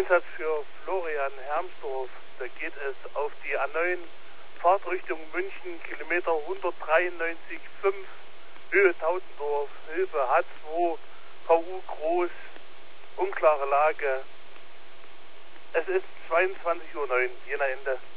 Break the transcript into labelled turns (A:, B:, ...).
A: Einsatz für Florian Hermsdorf. Da geht es auf die A9 Fahrtrichtung München, Kilometer 193,5, Höhe Tautendorf, Hilfe H2, KU groß, unklare Lage. Es ist 22:09 Uhr, Jena Ende.